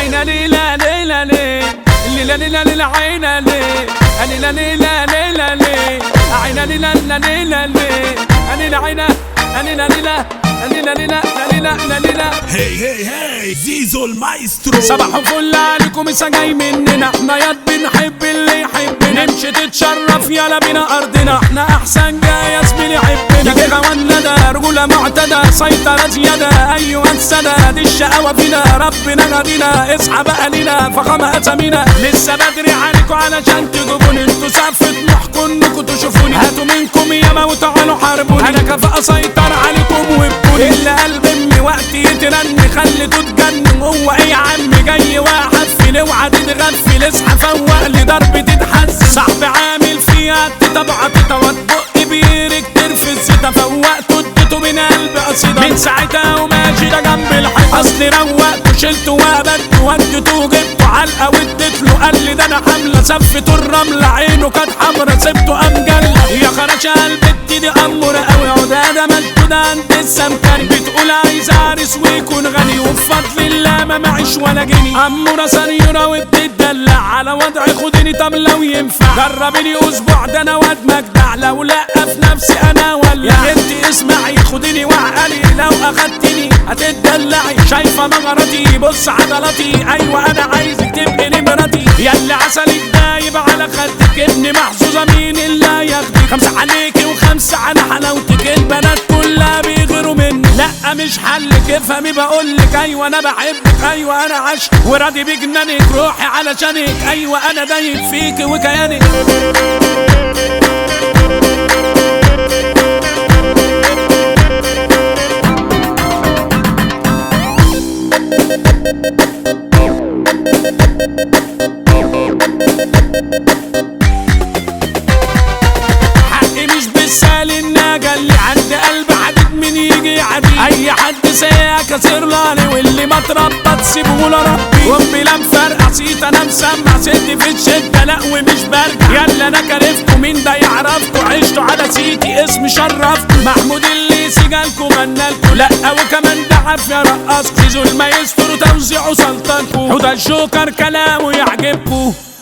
عينا ليلة ليلة ليه ليلة ليلة ليلة عينا ليه ليلة ليلة ليلة ليه عينا ليلة ليلة ليه ليلة عينا ليلة ليلة ليلة ليلة ليلة ليلة. هي زيزو المايسترو. صباح الفل عليكم، مسا جاي مننا احنا ياض بنحب اللي يحبنا، نمشي تتشرف يلا بينا ارضنا، احنا احسن جاي يا زميلي حبنا. يجي غوانا ده رجولة معتدى سيطرة زيادة، ايوه السنة دي الشقاوة فينا، ربنا غدينا اصحى بقى لينا فخامة اسامينا. لسه بدري عليكم علشان تجيبوني، انتوا سقف طموحكم انكم تشوفوني، هاتوا منكم ياما وتعالوا حاربوني، انا كفاءة اسيطر عليكم وابكوني. اللي قلب امي وقت يترن خليته تجنن، هو ايه يا عم جاي واحفل اوعى تتغفل، اصحى فوق لي ضرب تتحس، صاحبي عامل فيها تتبع تتوت بق بيرك ترفز زيتا، فوقته اديته من قلب قصيدة، من ساعتها وماشي ده جنب الحيط، اصلي روقته شلته وقبلته وديته وجبته علقه واديتله، قال لي ده انا حامله سفته الرمله، عينه كانت حمرا سبته قام جله، يا خراشة قلبتي دي اموره قوي، عداده مشدوده عند السمكري، بتقول عايز عريس ويكون غني وبفضل الله ما معيش ولا جنيه، اموره سنيوره وبتدلع على وضعي خدني طب لو ينفع، جربيني اسبوع ده انا واد مجدع، لو لا في نفسي انا ولا يا بنتي اسمعي خديني وعقلي، لو اخدتني هتدلعي، شايفه مغرتي بص عضلاتي، ايوه انا عايزك تبقي نمرتي، ياللي عسلك دايب على خدك، ابني محظوظه مين اللي ياخدك، 5 عليكي و5 على حلاوتك، البنات كلها بيغيروا مني، لا مش حلك افهمي بقولك، ايوه انا بحبك، ايوه انا عشق وراضي بجنانك، روحي علشانك، ايوه انا دايب فيك وكيانك. حقي مش بالسهل الناجة اللي عند قلب حديد من يجي عديد، اي حد سايق كسر لاني، واللي ما اتربى تسيبه لربي، وامي لا مفرقع صيت انا مسمع ستي في الشدة لا ومش برجع، يلا انا كرفتكم مين ده يعرفكم، عشتوا على سيتي اسمي شرفكم، محمود اللي سجالكم غنالكم، لا وكمان ده عافية رقصكم، زيزو المايسترو توزيعه سلطانكم، حوده الجوكر كلامه يعجبكم.